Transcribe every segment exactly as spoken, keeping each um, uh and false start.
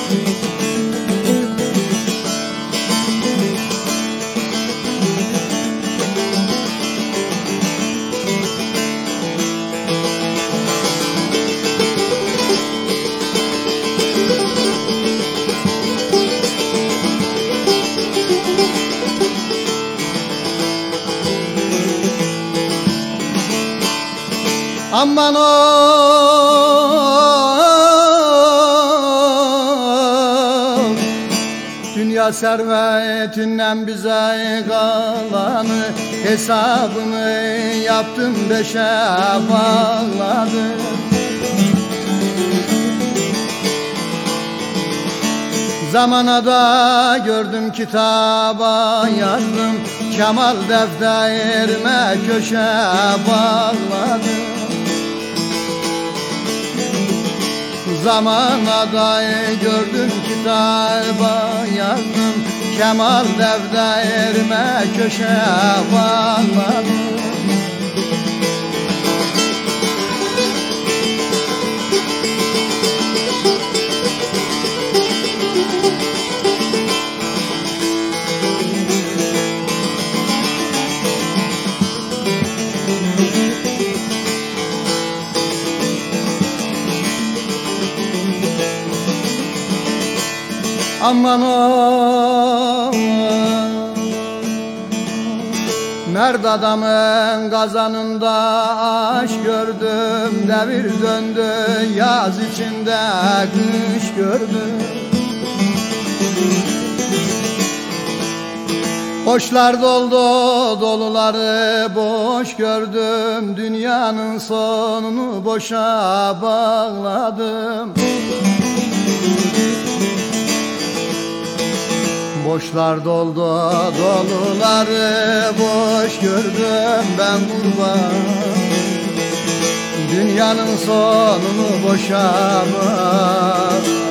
Aman o dünya servetinden bize kalanı hesabını yaptım beşe bağladım. Zamana da gördüm kitaba yazdım, Kemal defterime köşe bağladım. Zamana da gördüm kitaba yazdım, Kemal defterime köşe bağladım. Aman o merd adamın kazanında aşk gördüm, devir döndü yaz içinde kış gördüm. Boşlar doldu doluları boş gördüm, dünyanın sonunu boşa bağladım. Boşlar doldu doluları boş gördüm ben kurban, dünyanın sonunu boşa bağladım.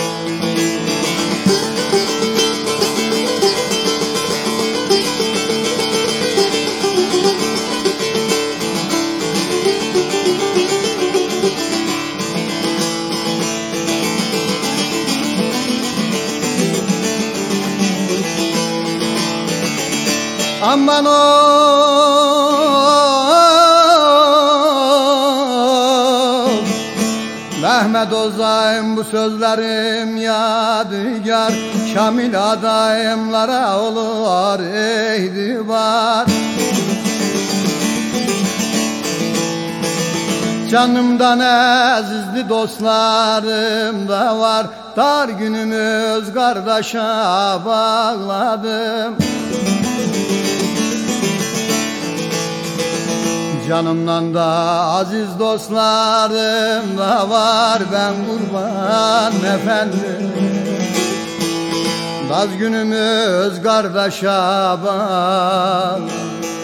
Aman o Mehmet Ozayım, bu sözlerim yadigar, Şamil adayımlara olur itibar. Canımdan azizli dostlarım da var, dar günümüz kardeşe bağladım. Canımdan da aziz dostlarım da var, ben kurban efendim, daz günümüz kardeşe bağlı.